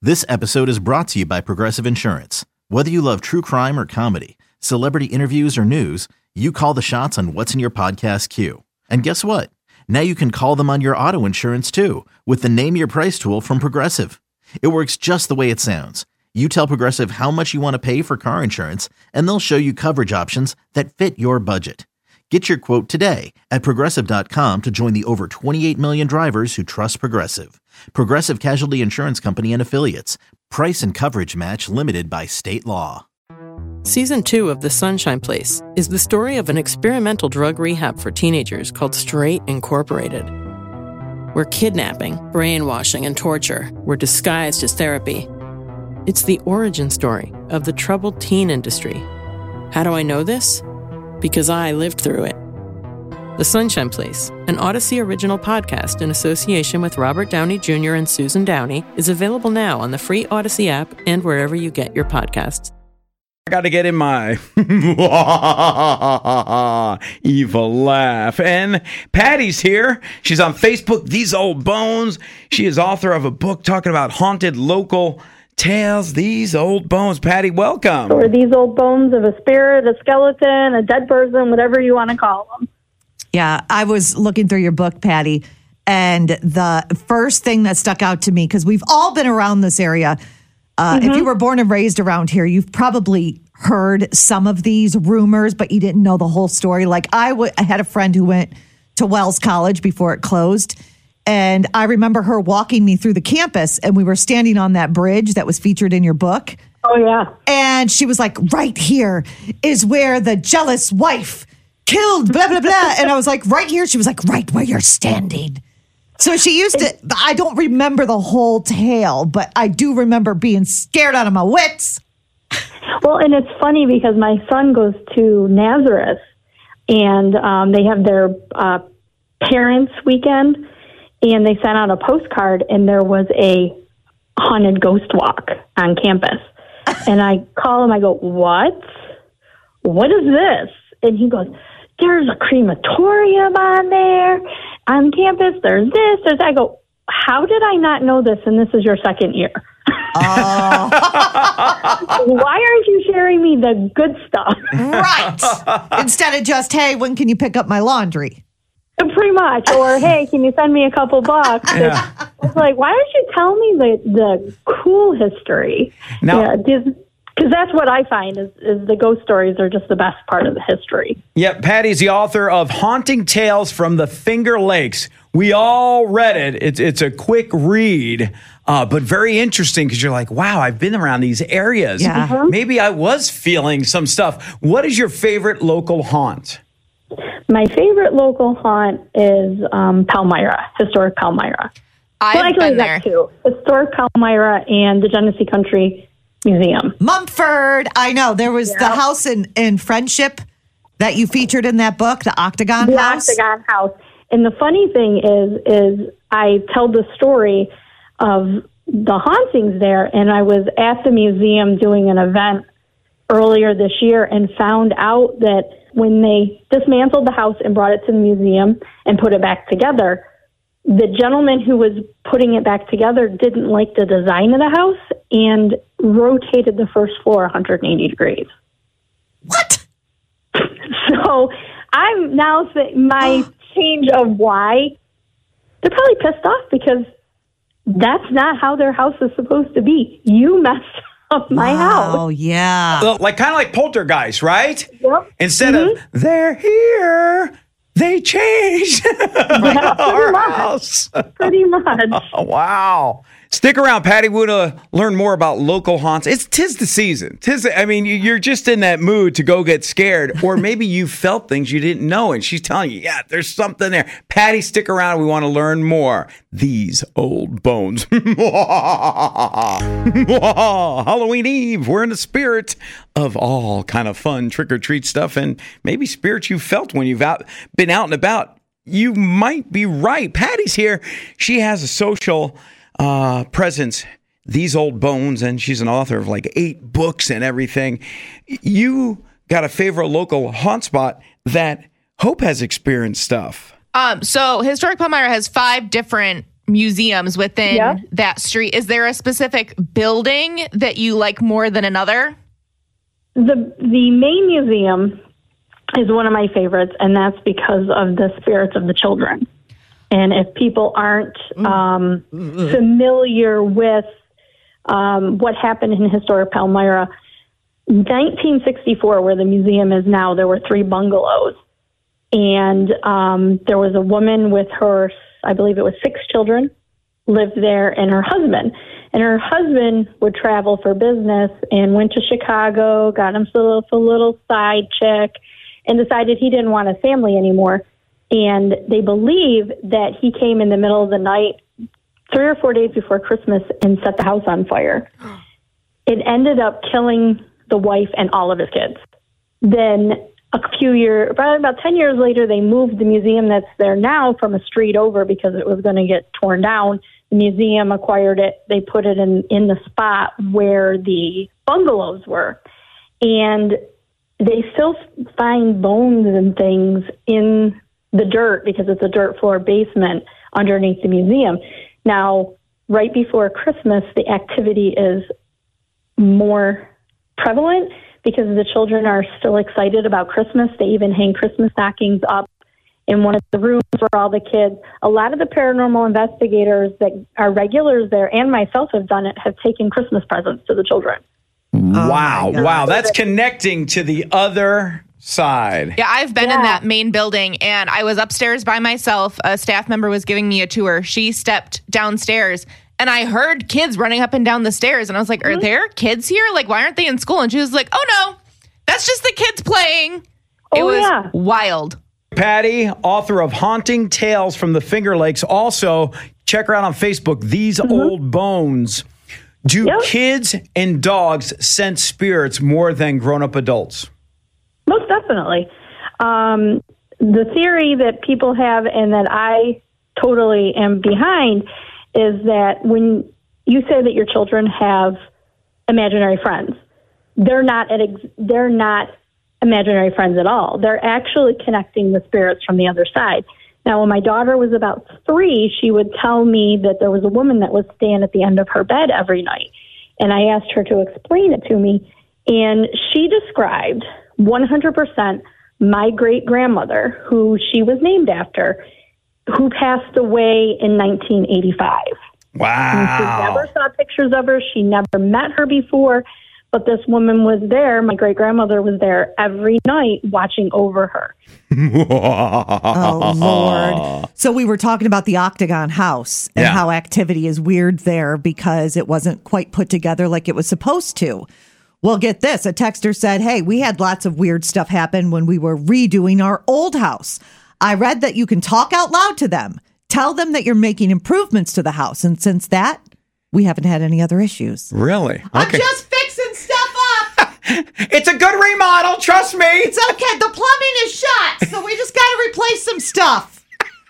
This episode is brought to you by Progressive Insurance. Whether you love true crime or comedy, celebrity interviews or news, you call the shots on what's in your podcast queue. And guess what? Now you can call them on your auto insurance too with the Name Your Price tool from Progressive. It works just the way it sounds. You tell Progressive how much you want to pay for car insurance, and they'll show you coverage options that fit your budget. Get your quote today at Progressive.com to join the over 28 million drivers who trust Progressive. Progressive Casualty Insurance Company and Affiliates. Price and coverage match limited by state law. Season 2 of The Sunshine Place is the story of an experimental drug rehab for teenagers called Straight Incorporated, where kidnapping, brainwashing, and torture were disguised as therapy. It's the origin story of the troubled teen industry. How do I know this? Because I lived through it. The Sunshine Place, an Odyssey original podcast in association with Robert Downey Jr. and Susan Downey, is available now on the free Odyssey app and wherever you get your podcasts. I got to get in my evil laugh. And Patty's here. She's on Facebook, These Old Bones. She is author of a book talking about haunted local tales, These Old Bones. Patty, welcome. Or these old bones of a spirit, a skeleton, a dead person, whatever you want to call them. Yeah, I was looking through your book, Patty, and the first thing that stuck out to me, because we've all been around this area. If you were born and raised around here, you've probably heard some of these rumors, but you didn't know the whole story. Like I had a friend who went to Wells College before it closed. And I remember her walking me through the campus, and we were standing on that bridge that was featured in your book. Oh, yeah. And she was like, right here is where the jealous wife killed blah, blah, blah. And I was like, right here? She was like, right where you're standing. So she used to, I don't remember the whole tale, but I do remember being scared out of my wits. Well, and it's funny because my son goes to Nazareth, and they have their parents' weekend, and they sent out a postcard, and there was a haunted ghost walk on campus. And I call him, I go, what? What is this? And he goes, there's a crematorium on there on campus. There's this, there's that. I go, how did I not know this? And this is your second year. Oh. Why aren't you sharing me the good stuff? Right. Instead of just, hey, when can you pick up my laundry? Pretty much. Or, hey, can you send me a couple bucks? Yeah. It's like, why don't you tell me the cool history? Now, because that's what I find is the ghost stories are just the best part of the history. yeah, Patty's the author of Haunting Tales from the Finger Lakes. We all read it. It's a quick read, but very interesting because you're like, wow, I've been around these areas. Yeah. Mm-hmm. Maybe I was feeling some stuff. What is your favorite local haunt? My favorite local haunt is Palmyra, historic Palmyra. I've been there. That too. Historic Palmyra and the Genesee Country Museum. Mumford. I know. There was the house in Friendship that you featured in that book, the Octagon House. The Octagon House. And the funny thing is I tell the story of the hauntings there, and I was at the museum doing an event earlier this year and found out that when they dismantled the house and brought it to the museum and put it back together, the gentleman who was putting it back together didn't like the design of the house and rotated the first floor 180 degrees. What? So I'm now saying my change of why, they're probably pissed off because that's not how their house is supposed to be. You messed up my house. Oh, yeah. Well, like kind of like Poltergeist, right? Yep. Instead of they're here, they changed our house. Pretty much. Oh, wow. Stick around, Patty. We want to learn more about local haunts. Tis the season. You're just in that mood to go get scared, or maybe you felt things you didn't know, and she's telling you, yeah, there's something there. Patty, stick around. We want to learn more. These Old Bones. Halloween Eve. We're in the spirit of all kind of fun trick-or-treat stuff, and maybe spirits you felt when you've been out and about. You might be right. Patty's here. She has a social presence, These Old Bones, and she's an author of like 8 books and everything. You got a favorite local haunt spot that Hope has experienced stuff. So Historic Palmyra has 5 different museums within that street. Is there a specific building that you like more than another? The main museum is one of my favorites, and that's because of the spirits of the children. And if people aren't familiar with what happened in historic Palmyra, 1964, where the museum is now, there were 3 bungalows. And there was a woman with her, I believe it was 6 children, lived there, and her husband. And her husband would travel for business and went to Chicago, got himself a little side chick, and decided he didn't want a family anymore. And they believe that he came in the middle of the night, 3 or 4 days before Christmas, and set the house on fire. It ended up killing the wife and all of his kids. Then probably about 10 years later, they moved the museum that's there now from a street over because it was going to get torn down. The museum acquired it. They put it in the spot where the bungalows were. And they still find bones and things in the dirt because it's a dirt floor basement underneath the museum. Now, right before Christmas, the activity is more prevalent because the children are still excited about Christmas. They even hang Christmas stockings up in one of the rooms for all the kids. A lot of the paranormal investigators that are regulars there, and myself have done it, have taken Christmas presents to the children. Wow. That's connecting to the other side. Yeah, I've been in that main building, and I was upstairs by myself. A staff member was giving me a tour. She stepped downstairs, and I heard kids running up and down the stairs, and I was like, are there kids here? Like, why aren't they in school? And she was like, oh, no, that's just the kids playing. It was wild. Patty, author of Haunting Tales from the Finger Lakes. Also, check her out on Facebook, These Old Bones. Do kids and dogs sense spirits more than grown-up adults? Most definitely. The theory that people have and that I totally am behind is that when you say that your children have imaginary friends, they're not imaginary friends at all. They're actually connecting with spirits from the other side. Now, when my daughter was about 3, she would tell me that there was a woman that would stand at the end of her bed every night. And I asked her to explain it to me. And she described 100% my great-grandmother, who she was named after, who passed away in 1985. Wow. And she never saw pictures of her. She never met her before. But this woman was there. My great-grandmother was there every night watching over her. Oh, Lord. So we were talking about the Octagon House and how activity is weird there because it wasn't quite put together like it was supposed to. Well, get this. A texter said, hey, we had lots of weird stuff happen when we were redoing our old house. I read that you can talk out loud to them. Tell them that you're making improvements to the house. And since that, we haven't had any other issues. Really? Okay. I'm just fixing stuff up. It's a good remodel. Trust me. It's okay. The plumbing is shut. So we just got to replace some stuff.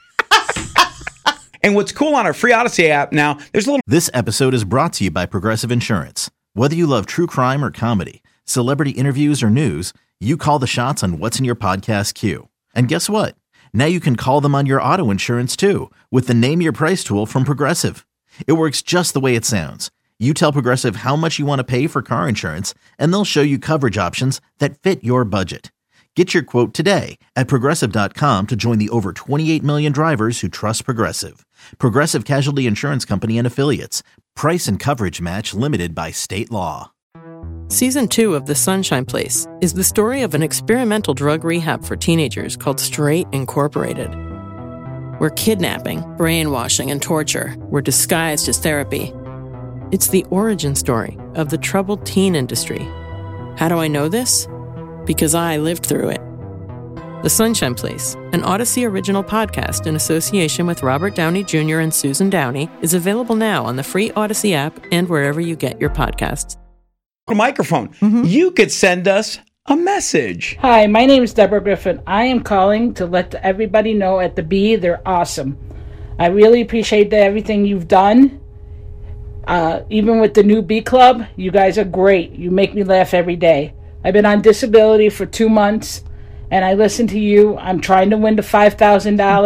And what's cool on our free Odyssey app now, there's a little... This episode is brought to you by Progressive Insurance. Whether you love true crime or comedy, celebrity interviews or news, you call the shots on what's in your podcast queue. And guess what? Now you can call them on your auto insurance too with the Name Your Price tool from Progressive. It works just the way it sounds. You tell Progressive how much you want to pay for car insurance, and they'll show you coverage options that fit your budget. Get your quote today at Progressive.com to join the over 28 million drivers who trust Progressive. Progressive Casualty Insurance Company and Affiliates. Price and coverage match limited by state law. Season 2 of The Sunshine Place is the story of an experimental drug rehab for teenagers called Straight Incorporated, where kidnapping, brainwashing, and torture were disguised as therapy. It's the origin story of the troubled teen industry. How do I know this? Because I lived through it. The Sunshine Place, an Odyssey original podcast in association with Robert Downey Jr. and Susan Downey, is available now on the free Odyssey app and wherever you get your podcasts. Microphone. You could send us a message. Hi, my name is Deborah Griffin. I am calling to let everybody know at the Bee they're awesome. I really appreciate everything you've done. Even with the new Bee Club, you guys are great. You make me laugh every day. I've been on disability for 2 months, and I listen to you. I'm trying to win the $5,000.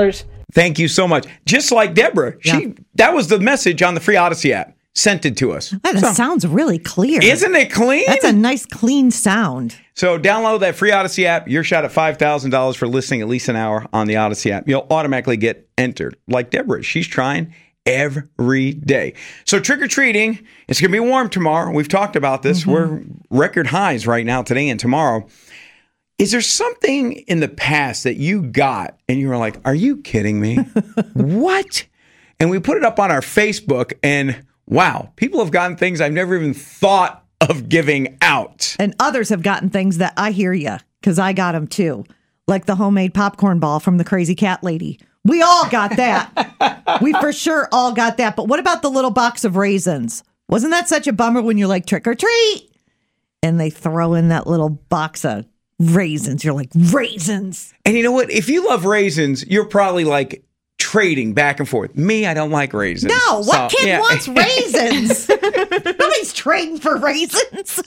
Thank you so much. Just like Deborah, that was the message on the free Odyssey app. Sent it to us. That sounds really clear. Isn't it clean? That's a nice, clean sound. So download that free Odyssey app. Your shot at $5,000 for listening at least an hour on the Odyssey app. You'll automatically get entered. Like Deborah, she's trying every day. So trick-or-treating, it's going to be warm tomorrow. We've talked about this. We're record highs right now today and tomorrow. Is there something in the past that you got and you were like, are you kidding me? What? And we put it up on our Facebook and wow, people have gotten things I've never even thought of giving out. And others have gotten things that I hear you, because I got them too. Like the homemade popcorn ball from the Crazy Cat Lady. We all got that. We for sure all got that. But what about the little box of raisins? Wasn't that such a bummer when you're like, trick or treat? And they throw in that little box of raisins. You're like, raisins. And you know what? If you love raisins, you're probably like, trading back and forth. Me, I don't like raisins. No, what kid wants raisins? Nobody's trading for raisins.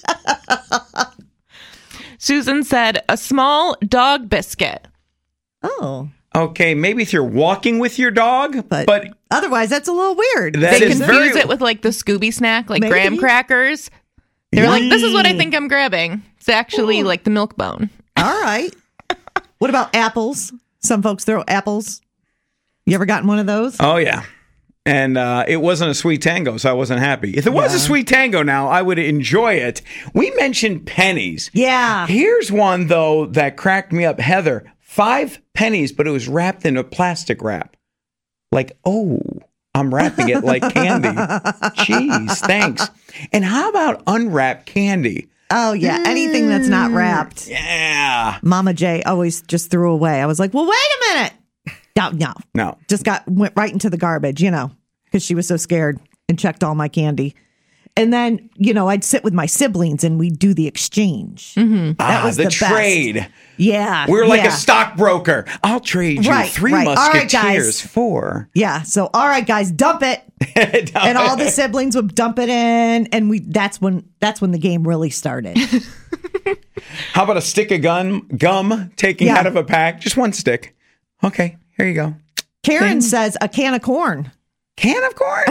Susan said a small dog biscuit. Oh. Okay, maybe if you're walking with your dog, but otherwise that's a little weird. They confuse it with like the Scooby snack, like graham crackers. They're like, this is what I think I'm grabbing. It's actually like the milk bone. All right. What about apples? Some folks throw apples. You ever gotten one of those? Oh, yeah. And it wasn't a sweet tango, so I wasn't happy. If it was a sweet tango now, I would enjoy it. We mentioned pennies. Yeah. Here's one, though, that cracked me up. Heather, 5 pennies, but it was wrapped in a plastic wrap. Like, oh, I'm wrapping it like candy. Jeez, thanks. And how about unwrapped candy? Oh, yeah. Anything that's not wrapped. Yeah. Mama J always just threw away. I was like, well, wait a minute. No. Just went right into the garbage, because she was so scared and checked all my candy. And then, I'd sit with my siblings and we'd do the exchange. Mm-hmm. That was the trade. Best. Yeah. We're like a stockbroker. I'll trade you 3 Musketeers for. Yeah. So, all right, guys, dump it. And all the siblings would dump it in. And that's when the game really started. How about a stick of gum taking out of a pack? Just one stick. Okay. Here you go. Karen says a can of corn. Can of corn?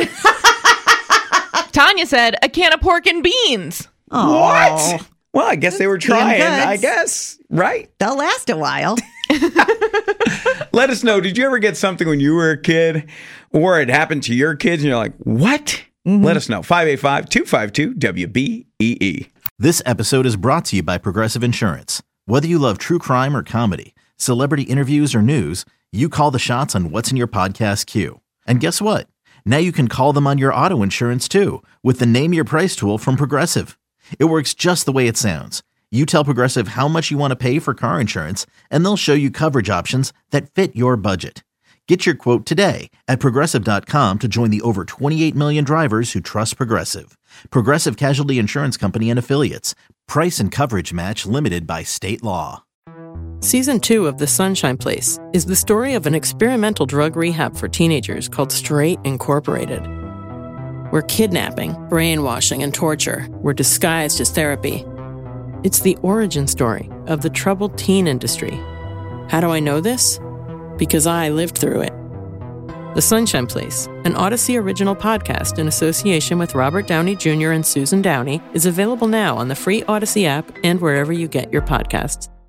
Tanya said a can of pork and beans. Oh. What? Well, I guess they were trying, I guess. Right? They'll last a while. Let us know. Did you ever get something when you were a kid or it happened to your kids and you're like, what? Mm-hmm. Let us know. 585-252-WBEE. This episode is brought to you by Progressive Insurance. Whether you love true crime or comedy, celebrity interviews or news, you call the shots on what's in your podcast queue. And guess what? Now you can call them on your auto insurance too with the Name Your Price tool from Progressive. It works just the way it sounds. You tell Progressive how much you want to pay for car insurance, and they'll show you coverage options that fit your budget. Get your quote today at Progressive.com to join the over 28 million drivers who trust Progressive. Progressive Casualty Insurance Company and Affiliates. Price and coverage match limited by state law. Season 2 of The Sunshine Place is the story of an experimental drug rehab for teenagers called Straight Incorporated, where kidnapping, brainwashing, and torture were disguised as therapy. It's the origin story of the troubled teen industry. How do I know this? Because I lived through it. The Sunshine Place, an Odyssey original podcast in association with Robert Downey Jr. and Susan Downey, is available now on the free Odyssey app and wherever you get your podcasts.